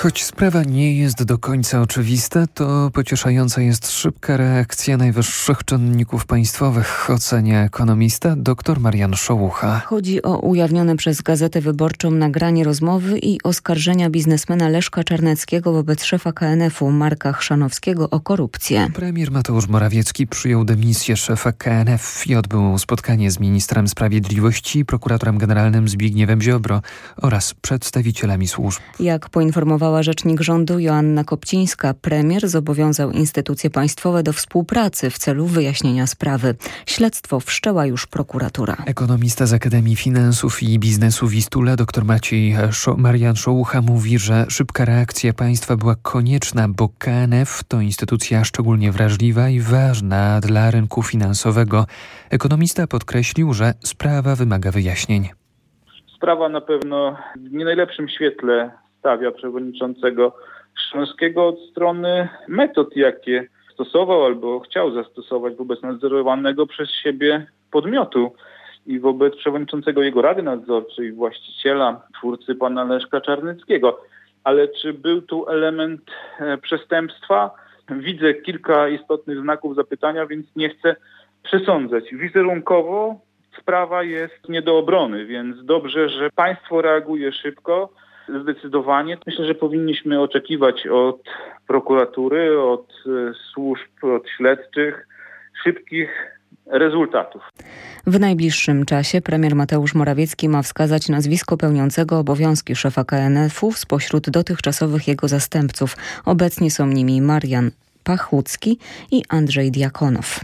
Choć sprawa nie jest do końca oczywista, to pocieszająca jest szybka reakcja najwyższych czynników państwowych, ocenia ekonomista dr Marian Szołucha. Chodzi o ujawnione przez Gazetę Wyborczą nagranie rozmowy i oskarżenia biznesmena Leszka Czarneckiego wobec szefa KNF-u Marka Chrzanowskiego o korupcję. Premier Mateusz Morawiecki przyjął dymisję szefa KNF i odbył spotkanie z ministrem sprawiedliwości i prokuratorem generalnym Zbigniewem Ziobro oraz przedstawicielami służb. Jak poinformowała rzecznik rządu Joanna Kopcińska, premier zobowiązał instytucje państwowe do współpracy w celu wyjaśnienia sprawy. Śledztwo wszczęła już prokuratura. Ekonomista z Akademii Finansów i Biznesu Wistula dr Marian Szołucha mówi, że szybka reakcja państwa była konieczna, bo KNF to instytucja szczególnie wrażliwa i ważna dla rynku finansowego. Ekonomista podkreślił, że sprawa wymaga wyjaśnień. Sprawa na pewno w nie najlepszym świetle stawia przewodniczącego Chrzanowskiego od strony metod, jakie stosował albo chciał zastosować wobec nadzorowanego przez siebie podmiotu i wobec przewodniczącego jego Rady Nadzorczej, właściciela, twórcy pana Leszka Czarneckiego. Ale czy był tu element przestępstwa? Widzę kilka istotnych znaków zapytania, więc nie chcę przesądzać. Wizerunkowo sprawa jest nie do obrony, więc dobrze, że państwo reaguje szybko, zdecydowanie. Myślę, że powinniśmy oczekiwać od prokuratury, od służb, od śledczych szybkich rezultatów. W najbliższym czasie premier Mateusz Morawiecki ma wskazać nazwisko pełniącego obowiązki szefa KNF-u spośród dotychczasowych jego zastępców. Obecnie są nimi Marian Pachucki i Andrzej Diakonow.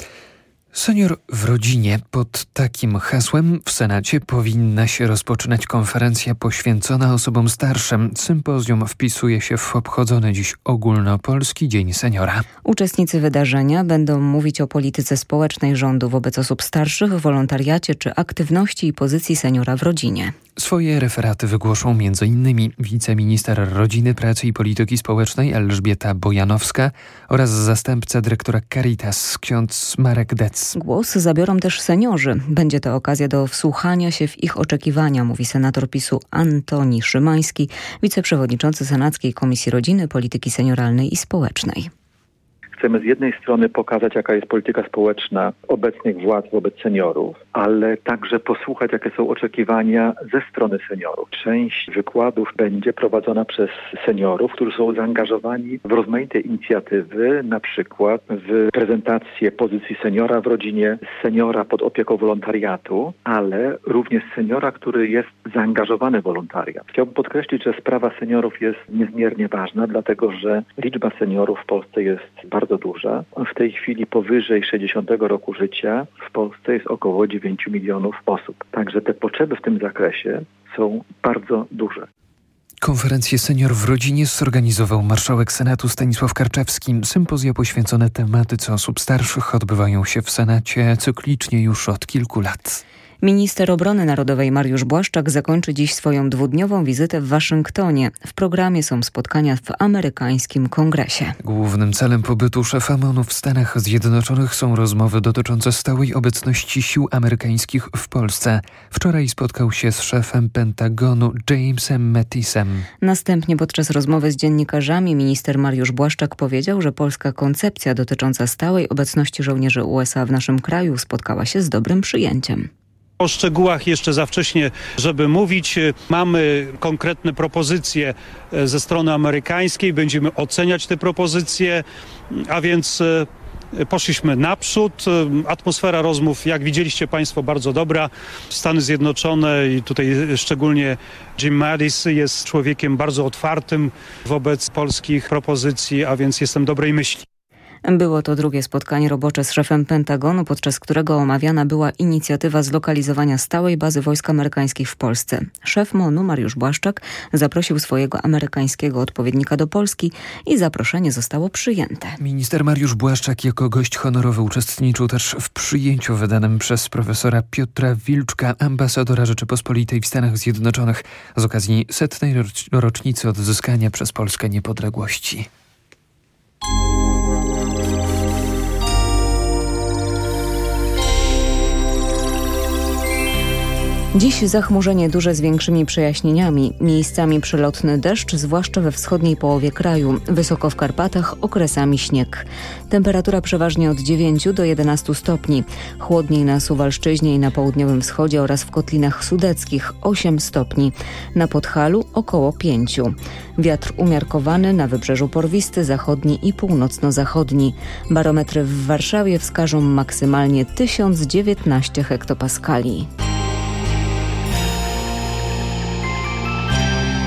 Senior w rodzinie. Pod takim hasłem w Senacie powinna się rozpoczynać konferencja poświęcona osobom starszym. Sympozjum wpisuje się w obchodzony dziś ogólnopolski Dzień Seniora. Uczestnicy wydarzenia będą mówić o polityce społecznej rządu wobec osób starszych, wolontariacie czy aktywności i pozycji seniora w rodzinie. Swoje referaty wygłoszą m.in. wiceminister Rodziny, Pracy i Polityki Społecznej Elżbieta Bojanowska oraz zastępca dyrektora Caritas ksiądz Marek Dec. Głos zabiorą też seniorzy. Będzie to okazja do wsłuchania się w ich oczekiwania, mówi senator PiS-u Antoni Szymański, wiceprzewodniczący Senackiej Komisji Rodziny, Polityki Senioralnej i Społecznej. Chcemy z jednej strony pokazać, jaka jest polityka społeczna obecnych władz wobec seniorów, ale także posłuchać, jakie są oczekiwania ze strony seniorów. Część wykładów będzie prowadzona przez seniorów, którzy są zaangażowani w rozmaite inicjatywy, na przykład w prezentację pozycji seniora w rodzinie, seniora pod opieką wolontariatu, ale również seniora, który jest zaangażowany w wolontariat. Chciałbym podkreślić, że sprawa seniorów jest niezmiernie ważna, dlatego że liczba seniorów w Polsce jest bardzo duża. W tej chwili powyżej 60 roku życia w Polsce jest około 9 milionów osób. Także te potrzeby w tym zakresie są bardzo duże. Konferencję Senior w rodzinie zorganizował marszałek Senatu Stanisław Karczewski. Sympozja poświęcone tematyce osób starszych odbywają się w Senacie cyklicznie już od kilku lat. Minister Obrony Narodowej Mariusz Błaszczak zakończy dziś swoją dwudniową wizytę w Waszyngtonie. W programie są spotkania w amerykańskim kongresie. Głównym celem pobytu szefa MON-u w Stanach Zjednoczonych są rozmowy dotyczące stałej obecności sił amerykańskich w Polsce. Wczoraj spotkał się z szefem Pentagonu Jamesem Mattisem. Następnie podczas rozmowy z dziennikarzami minister Mariusz Błaszczak powiedział, że polska koncepcja dotycząca stałej obecności żołnierzy USA w naszym kraju spotkała się z dobrym przyjęciem. O szczegółach jeszcze za wcześnie, żeby mówić. Mamy konkretne propozycje ze strony amerykańskiej, będziemy oceniać te propozycje, a więc poszliśmy naprzód. Atmosfera rozmów, jak widzieliście Państwo, bardzo dobra. Stany Zjednoczone i tutaj szczególnie Jim Mattis jest człowiekiem bardzo otwartym wobec polskich propozycji, a więc jestem dobrej myśli. Było to drugie spotkanie robocze z szefem Pentagonu, podczas którego omawiana była inicjatywa zlokalizowania stałej bazy wojsk amerykańskich w Polsce. Szef MON-u Mariusz Błaszczak zaprosił swojego amerykańskiego odpowiednika do Polski i zaproszenie zostało przyjęte. Minister Mariusz Błaszczak jako gość honorowy uczestniczył też w przyjęciu wydanym przez profesora Piotra Wilczka, ambasadora Rzeczypospolitej w Stanach Zjednoczonych z okazji 100. rocznicy odzyskania przez Polskę niepodległości. Dziś zachmurzenie duże z większymi przejaśnieniami. Miejscami przelotny deszcz, zwłaszcza we wschodniej połowie kraju. Wysoko w Karpatach okresami śnieg. Temperatura przeważnie od 9 do 11 stopni. Chłodniej na Suwalszczyźnie i na południowym wschodzie oraz w Kotlinach Sudeckich 8 stopni. Na Podhalu około 5. Wiatr umiarkowany, na wybrzeżu porwisty, zachodni i północno-zachodni. Barometry w Warszawie wskażą maksymalnie 1019 hektopaskali.